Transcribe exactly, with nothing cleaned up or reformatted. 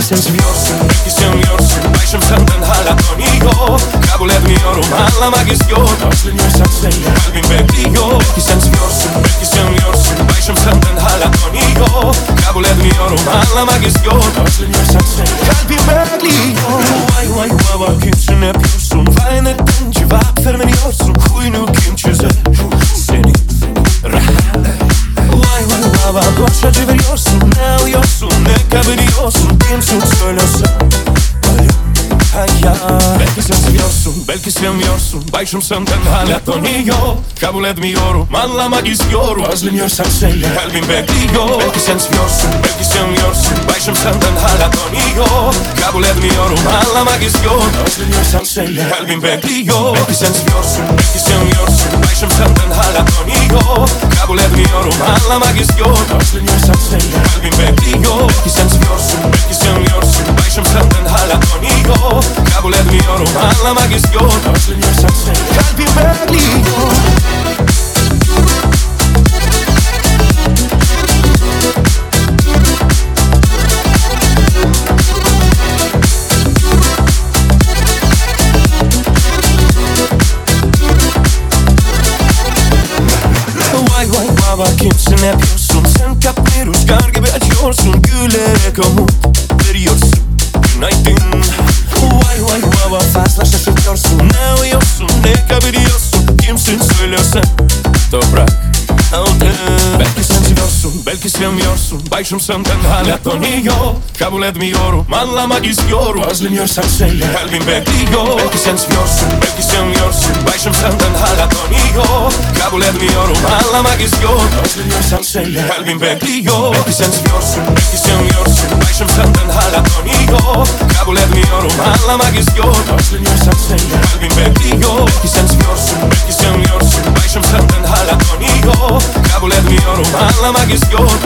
sen seviyorsun, belki sevmiyorsun. Başım senden hala dönüyor. Kabul etmiyorum, anlamak istiyorum. Özleniyorsan söyle, kalbim bekliyor. Belki sen seviyorsun, belki sevmiyorsun. Başım senden hala dönüyor. Kabul etmiyorum, anlamak istiyorum. Özleniyorsan söyle, kalbim bekliyor. Vay vay baba, kimsin yapıyorsun? Vay neden cevap vermiyorsun? Huyunu kim çözer? Seni rahat. Vay vay baba, boşa çeviriyorsun. Ne uyuyorsun, ne kabiriyorsun? Kimsin söylesen? Belki sen seviyorsun, belki sevmiyorsun. Başım senden hala dönüyor. Kabul etmiyorum, anlamak istiyorum. Özleniyorsan söyle, kalbim bekliyor. Belki sen seviyorsun, belki sevmiyorsun. Başım senden hala dönüyor. Kabul etmiyorum, anlamak istiyorum. Özleniyorsan söyle, kalbim bekliyor. Belki sen seviyorsun, belki sevmiyorsun. Başım senden hala dönüyor. Kabul etmiyorum, anlamak istiyorum. Özleniyorsan söyle, kalbim bekliyor. Belki sen seviyorsun, belki sevmiyorsun. Başım senden hala dönüyor. Kabul etmiyorum, anlamak istiyorum. Özleniyorsan söyle, kalbim bekliyor. Vay vay baba, kimsin yapıyorsun? Sen kapıyı rüzgar gibi açıyorsun. Gülerek umut veriyorsun. Günaydın. Vay vay baba, fazla şaşırtıyorsun. Ne uyuyorsun, ne kabiriyorsun? Kimsin söylesen? Toprak altın. Belki sen seviyorsun, belki sevmiyorsun. Başım senden hala dönüyor. Kabul etmiyorum, anlamak istiyorum. Özleniyorsan söyle, kalbim bekliyor. Belki sen seviyorsun, belki sevmiyorsun. Başım senden hala dönüyor. Kabul etmiyorum, anlamak istiyorum. Özleniyorsan söyle, kalbim bekliyor. Belki sen seviyorsun, belki sevmiyorsun. Başım senden hala dönüyor. Kabul etmiyorum, anlamak istiyorum. Özleniyorsan söyle, kalbim bekliyor. Belki sen seviyorsun, belki sevmiyorsun. Başım senden hala dönüyor. Kabul etmiyorum, anlamak istiyorum.